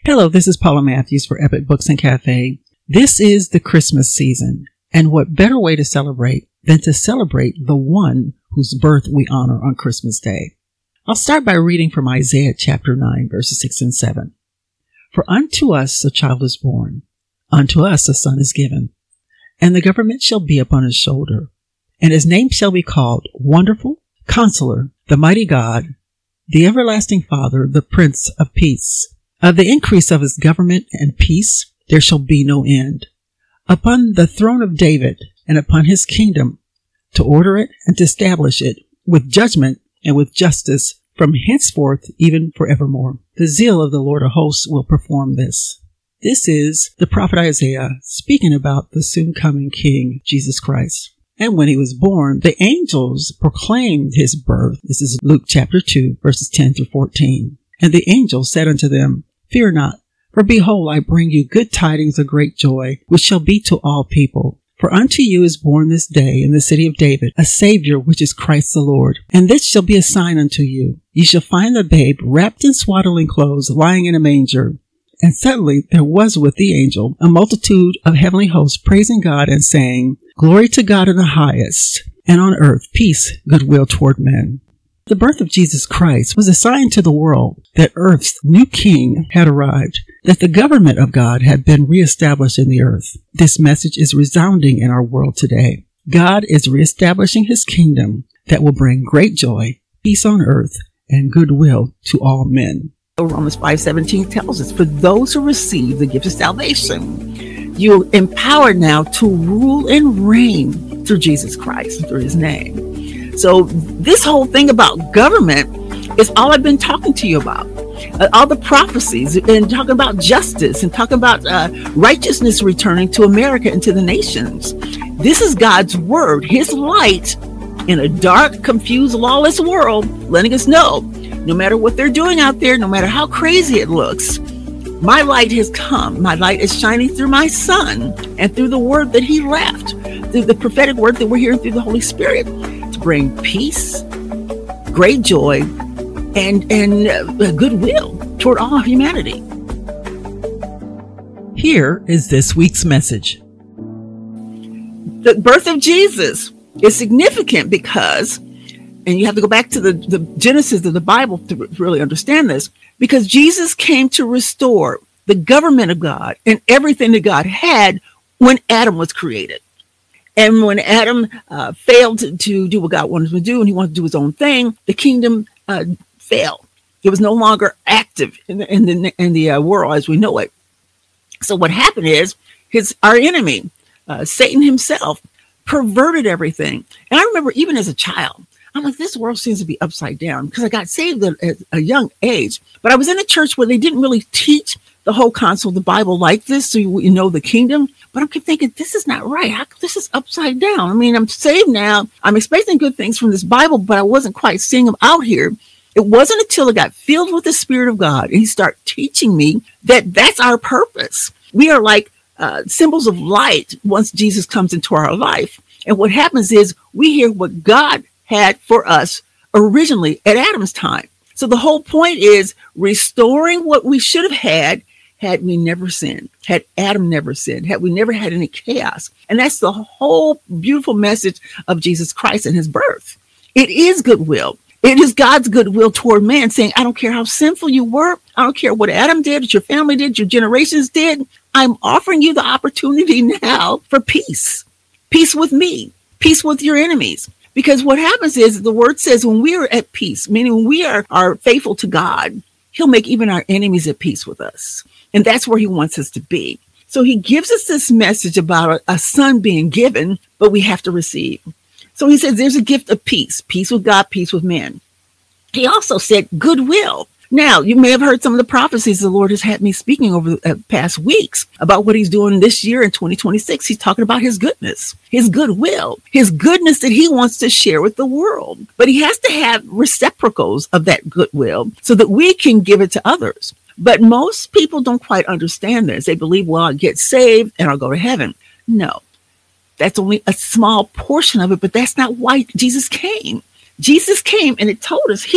Hello, this is Paula Matthews for Epic Books and Cafe. This is the Christmas season, and what better way to celebrate than to celebrate the one whose birth we honor on Christmas Day. I'll start by reading from Isaiah chapter 9, verses 6 and 7. For unto us a child is born, unto us a son is given, and the government shall be upon his shoulder, and his name shall be called Wonderful, Counselor, the Mighty God, the Everlasting Father, the Prince of Peace. Of the increase of his government and peace there shall be no end, upon the throne of David and upon his kingdom, to order it and to establish it with judgment and with justice from henceforth even forevermore. The zeal of the Lord of hosts will perform this. This is the prophet Isaiah speaking about the soon coming King, Jesus Christ. And when he was born, the angels proclaimed his birth. This is Luke chapter 2, verses 10 through 14. And the angel said unto them, Fear not, for behold, I bring you good tidings of great joy, which shall be to all people. For unto you is born this day in the city of David a Savior, which is Christ the Lord. And this shall be a sign unto you. Ye shall find the babe wrapped in swaddling clothes, lying in a manger. And suddenly there was with the angel a multitude of heavenly hosts, praising God and saying, Glory to God in the highest, and on earth peace, goodwill toward men. The birth of Jesus Christ was a sign to the world that earth's new king had arrived, that the government of God had been reestablished in the earth. This message is resounding in our world today. God is reestablishing his kingdom that will bring great joy, peace on earth, and goodwill to all men. Romans 5:17 tells us, for those who receive the gift of salvation, you're empowered now to rule and reign through Jesus Christ, through his name. So this whole thing about government is all I've been talking to you about. All the prophecies and talking about justice and talking about righteousness returning to America and to the nations. This is God's word, his light in a dark, confused, lawless world, letting us know, no matter what they're doing out there, no matter how crazy it looks, my light has come. My light is shining through my son and through the word that he left, through the prophetic word that we're hearing through the Holy Spirit, to bring peace, great joy, and goodwill toward all humanity. Here is this week's message. The birth of Jesus is significant because, and you have to go back to the Genesis of the Bible to really understand this, because Jesus came to restore the government of God and everything that God had when Adam was created. And when Adam failed to do what God wanted him to do, and he wanted to do his own thing, the kingdom failed. It was no longer active in the world as we know it. So what happened is our enemy, Satan himself, perverted everything. And I remember even as a child, I'm like, this world seems to be upside down, because I got saved at a young age. But I was in a church where they didn't really teach the whole counsel of the Bible like this, so you know the kingdom. But I'm thinking, this is not right. This is upside down. I mean, I'm saved now. I'm expecting good things from this Bible, but I wasn't quite seeing them out here. It wasn't until I got filled with the Spirit of God and he started teaching me that that's our purpose. We are like symbols of light once Jesus comes into our life. And what happens is we hear what God had for us originally at Adam's time. So the whole point is restoring what we should have had we never sinned, had Adam never sinned, had we never had any chaos. And that's the whole beautiful message of Jesus Christ and his birth. It is goodwill. It is God's goodwill toward man, saying, I don't care how sinful you were. I don't care what Adam did, what your family did, your generations did. I'm offering you the opportunity now for peace. Peace with me, peace with your enemies. Because what happens is the word says when we are at peace, meaning when we are faithful to God, he'll make even our enemies at peace with us. And that's where he wants us to be. So he gives us this message about a son being given, but we have to receive. So he says there's a gift of peace, peace with God, peace with men. He also said goodwill. Now, you may have heard some of the prophecies the Lord has had me speaking over the past weeks about what he's doing this year in 2026. He's talking about his goodness, his goodwill, his goodness that he wants to share with the world. But he has to have reciprocals of that goodwill so that we can give it to others. But most people don't quite understand this. They believe, well, I'll get saved and I'll go to heaven. No, that's only a small portion of it, but that's not why Jesus came. Jesus came and it told us here,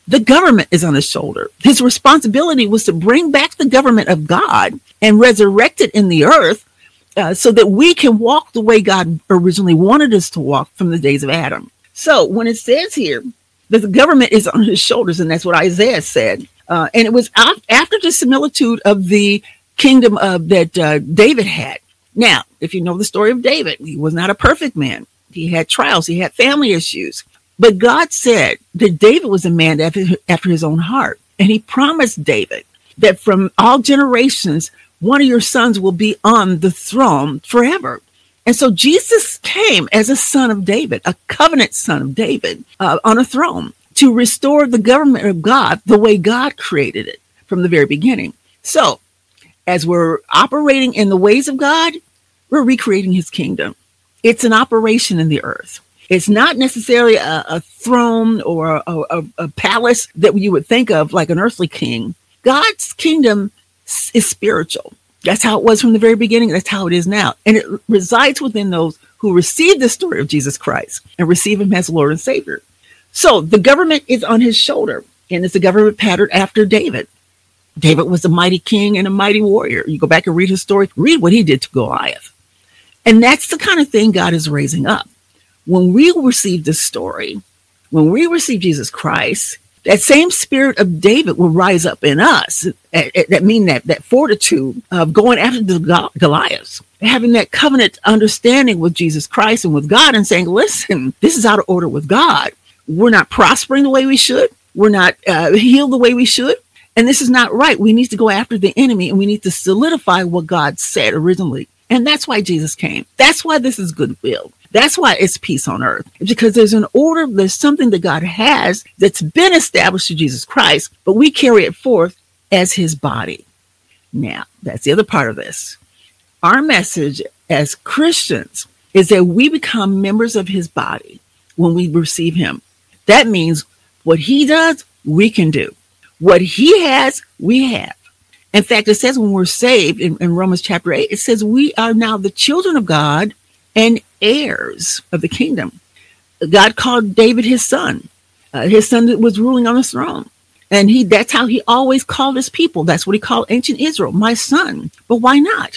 The government is on his shoulder. His responsibility was to bring back the government of God and resurrect it in the earth so that we can walk the way God originally wanted us to walk from the days of Adam. So when it says here that the government is on his shoulders, and that's what Isaiah said, and it was after the similitude of the kingdom that David had. Now, if you know the story of David, he was not a perfect man. He had trials. He had family issues. But God said that David was a man after his own heart. And he promised David that from all generations, one of your sons will be on the throne forever. And so Jesus came as a son of David, a covenant son of David, on a throne to restore the government of God the way God created it from the very beginning. So as we're operating in the ways of God, we're recreating his kingdom. It's an operation in the earth. It's not necessarily a throne or a palace that you would think of like an earthly king. God's kingdom is spiritual. That's how it was from the very beginning. That's how it is now. And it resides within those who receive the story of Jesus Christ and receive him as Lord and Savior. So the government is on his shoulder, and it's a government patterned after David. David was a mighty king and a mighty warrior. You go back and read his story, read what he did to Goliath. And that's the kind of thing God is raising up. When we receive this story, when we receive Jesus Christ, that same spirit of David will rise up in us. That means that fortitude of going after the Goliaths, having that covenant understanding with Jesus Christ and with God and saying, listen, this is out of order with God. We're not prospering the way we should. We're not healed the way we should. And this is not right. We need to go after the enemy, and we need to solidify what God said originally. And that's why Jesus came. That's why this is goodwill. That's why it's peace on earth. It's because there's an order, there's something that God has that's been established through Jesus Christ, but we carry it forth as his body. Now, that's the other part of this. Our message as Christians is that we become members of his body when we receive him. That means what he does, we can do. What he has, we have. In fact, it says when we're saved in Romans chapter 8, it says we are now the children of God and heirs of the kingdom. God called David his son that was ruling on his throne. And that's how he always called his people. That's what he called ancient Israel, my son. But why not?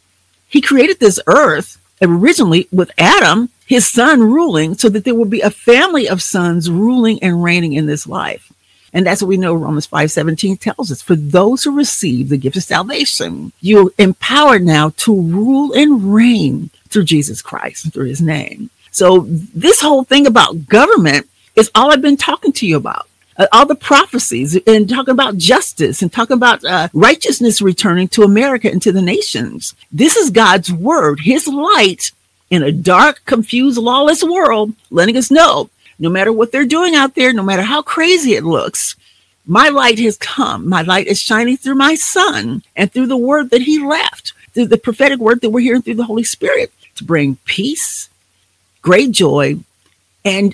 He created this earth originally with Adam, his son, ruling so that there will be a family of sons ruling and reigning in this life. And that's what we know Romans 5:17 tells us. For those who receive the gift of salvation, you're empowered now to rule and reign through Jesus Christ, through his name. So this whole thing about government is all I've been talking to you about. All the prophecies and talking about justice and talking about righteousness returning to America and to the nations. This is God's word, his light in a dark, confused, lawless world, letting us know no matter what they're doing out there, no matter how crazy it looks, my light has come. My light is shining through my son and through the word that he left, through the prophetic word that we're hearing through the Holy Spirit to bring peace, great joy, and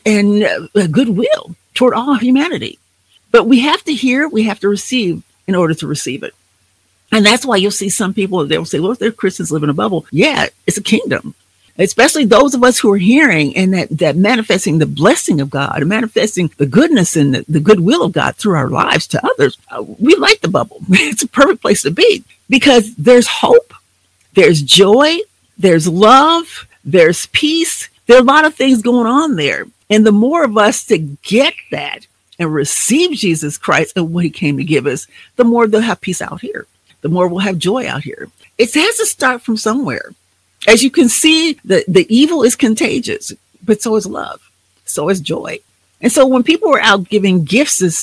goodwill toward all humanity. But we have to hear, we have to receive in order to receive it. And that's why you'll see some people, they'll say, well, if they're Christians live in a bubble. Yeah, it's a kingdom. Especially those of us who are hearing and that manifesting the blessing of God and manifesting the goodness and the goodwill of God through our lives to others. We like the bubble. It's a perfect place to be because there's hope, there's joy, there's love, there's peace. There are a lot of things going on there. And the more of us to get that and receive Jesus Christ and what he came to give us, the more they'll have peace out here. The more we'll have joy out here. It has to start from somewhere. As you can see, the evil is contagious, but so is love. So is joy. And so when people were out giving gifts this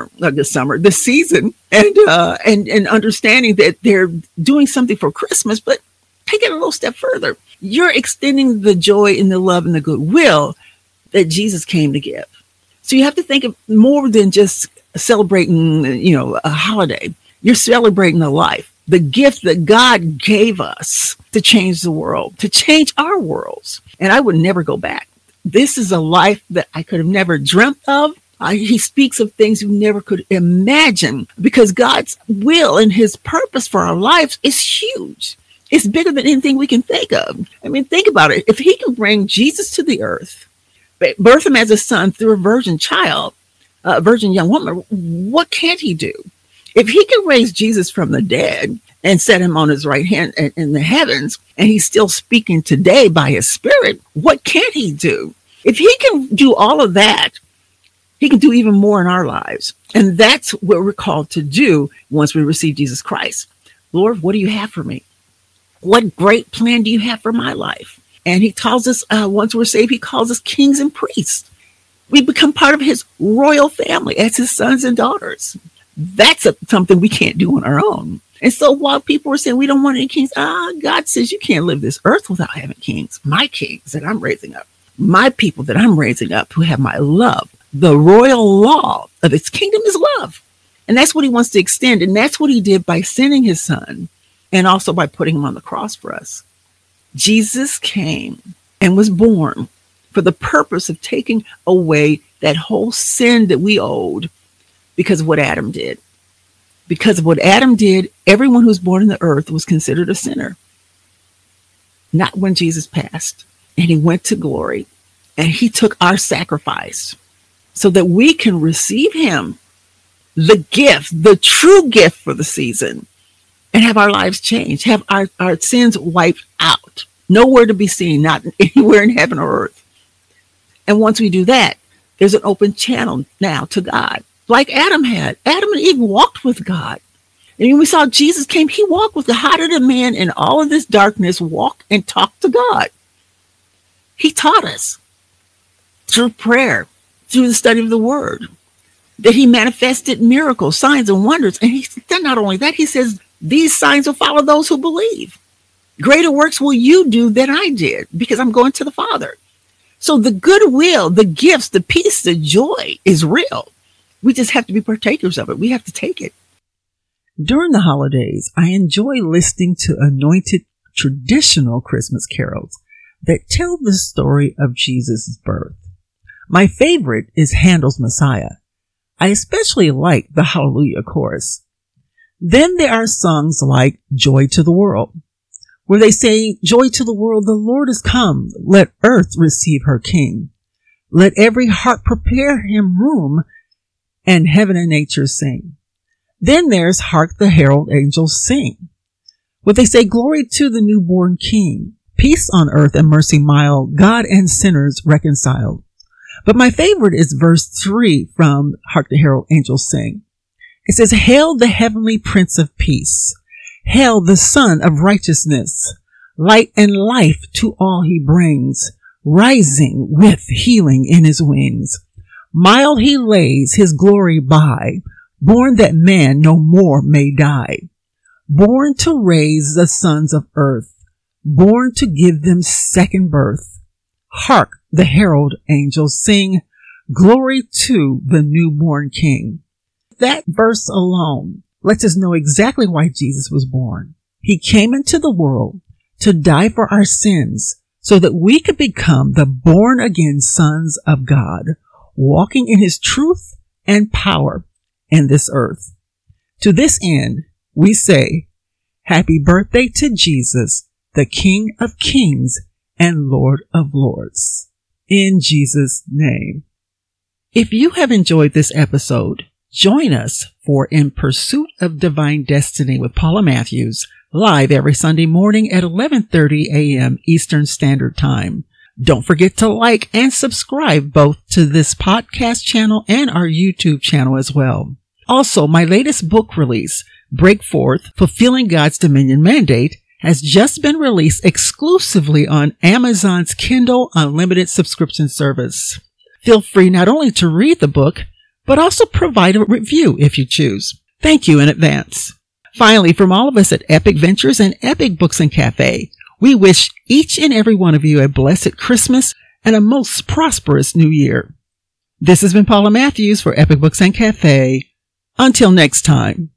season, and understanding that they're doing something for Christmas, but take it a little step further. You're extending the joy and the love and the goodwill that Jesus came to give. So you have to think of more than just celebrating, a holiday. You're celebrating a life. The gift that God gave us to change the world, to change our worlds. And I would never go back. This is a life that I could have never dreamt of. He speaks of things you never could imagine because God's will and his purpose for our lives is huge. It's bigger than anything we can think of. I mean, think about it. If he can bring Jesus to the earth, birth him as a son through a virgin child, virgin young woman, what can't he do? If he can raise Jesus from the dead and set him on his right hand in the heavens, and he's still speaking today by his spirit, what can't he do? If he can do all of that, he can do even more in our lives. And that's what we're called to do once we receive Jesus Christ. Lord, what do you have for me? What great plan do you have for my life? And he calls us, once we're saved, he calls us kings and priests. We become part of his royal family as his sons and daughters. That's something we can't do on our own. And so while people are saying we don't want any kings, God says you can't live this earth without having kings. My kings that I'm raising up, my people that I'm raising up who have my love. The royal law of its kingdom is love. And that's what he wants to extend. And that's what he did by sending his son and also by putting him on the cross for us. Jesus came and was born for the purpose of taking away that whole sin that we owed because of what Adam did. Because of what Adam did, everyone who's born in the earth was considered a sinner. Not when Jesus passed and he went to glory and he took our sacrifice so that we can receive him, the gift, the true gift for the season, and have our lives changed, have our sins wiped out. Nowhere to be seen, not anywhere in heaven or earth. And once we do that, there's an open channel now to God, like Adam had. Adam and Eve walked with God. And when we saw Jesus came, he walked with God. How did a man in all of this darkness walk and talk to God? He taught us through prayer, through the study of the word, that he manifested miracles, signs, and wonders. And he said not only that, he says, these signs will follow those who believe. Greater works will you do than I did, because I'm going to the Father. So the goodwill, the gifts, the peace, the joy is real. We just have to be partakers of it. We have to take it. During the holidays, I enjoy listening to anointed traditional Christmas carols that tell the story of Jesus' birth. My favorite is Handel's Messiah. I especially like the Hallelujah chorus. Then there are songs like Joy to the World, where they say, joy to the world, the Lord is come. Let earth receive her King. Let every heart prepare him room, and heaven and nature sing. Then there's Hark the Herald Angels Sing, where they say, glory to the newborn King. Peace on earth and mercy mild, God and sinners reconciled. But my favorite is verse 3 from Hark the Herald Angels Sing. It says, hail the heavenly Prince of Peace. Hail the Son of Righteousness. Light and life to all he brings, rising with healing in his wings. Mild he lays his glory by, born that man no more may die. Born to raise the sons of earth, born to give them second birth. Hark the herald angels sing, glory to the newborn King. That verse alone lets us know exactly why Jesus was born. He came into the world to die for our sins so that we could become the born again sons of God, walking in his truth and power in this earth. To this end, we say, happy birthday to Jesus, the King of Kings and Lord of Lords. In Jesus' name. If you have enjoyed this episode, join us for In Pursuit of Divine Destiny with Paula Matthews, live every Sunday morning at 11:30 a.m. Eastern Standard Time. Don't forget to like and subscribe both to this podcast channel and our YouTube channel as well. Also, my latest book release, Break Forth, Fulfilling God's Dominion Mandate, has just been released exclusively on Amazon's Kindle Unlimited subscription service. Feel free not only to read the book, but also provide a review if you choose. Thank you in advance. Finally, from all of us at Epic Ventures and Epic Books and Cafe, we wish each and every one of you a blessed Christmas and a most prosperous New Year. This has been Paula Matthews for Epic Books and Cafe. Until next time.